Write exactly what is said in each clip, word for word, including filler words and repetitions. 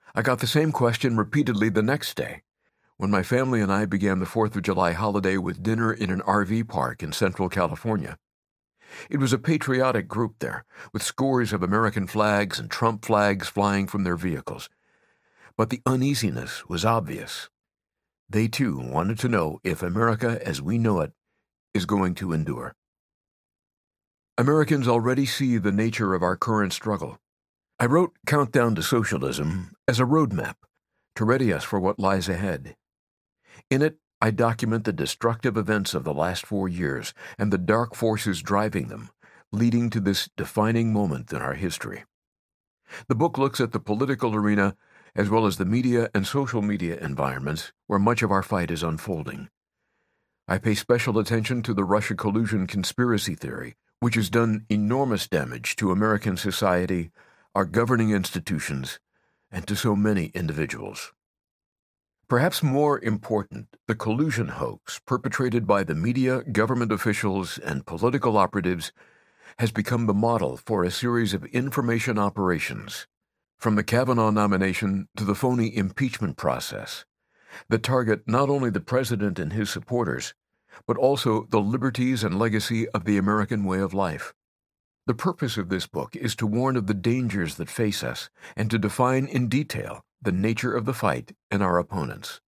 I got the same question repeatedly the next day, when my family and I began the fourth of July holiday with dinner in an R V park in Central California. It was a patriotic group there, with scores of American flags and Trump flags flying from their vehicles. But the uneasiness was obvious. They too wanted to know if America as we know it is going to endure. Americans already see the nature of our current struggle. I wrote Countdown to Socialism as a roadmap to ready us for what lies ahead. In it, I document the destructive events of the last four years and the dark forces driving them, leading to this defining moment in our history. The book looks at the political arena as well as the media and social media environments where much of our fight is unfolding. I pay special attention to the Russia collusion conspiracy theory, which has done enormous damage to American society, our governing institutions, and to so many individuals. Perhaps more important, the collusion hoax perpetrated by the media, government officials, and political operatives has become the model for a series of information operations, from the Kavanaugh nomination to the phony impeachment process, that target not only the president and his supporters, but also the liberties and legacy of the American way of life. The purpose of this book is to warn of the dangers that face us and to define in detail the nature of the fight and our opponents.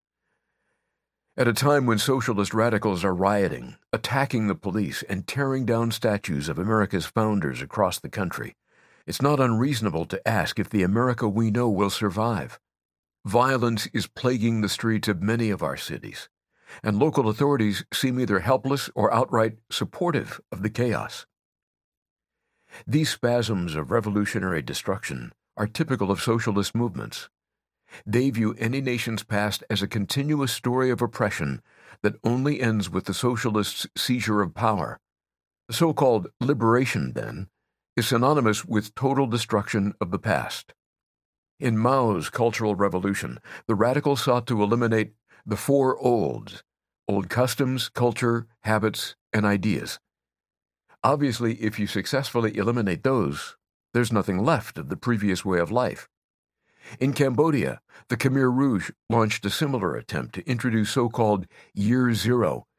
At a time when socialist radicals are rioting, attacking the police, and tearing down statues of America's founders across the country, it's not unreasonable to ask if the America we know will survive. Violence is plaguing the streets of many of our cities, and local authorities seem either helpless or outright supportive of the chaos. These spasms of revolutionary destruction are typical of socialist movements. They view any nation's past as a continuous story of oppression that only ends with the socialists' seizure of power. The so-called liberation, then, is synonymous with total destruction of the past. In Mao's Cultural Revolution, the radicals sought to eliminate the four olds: old customs, culture, habits, and ideas. Obviously, if you successfully eliminate those, there's nothing left of the previous way of life. In Cambodia, the Khmer Rouge launched a similar attempt to introduce so-called Year Zero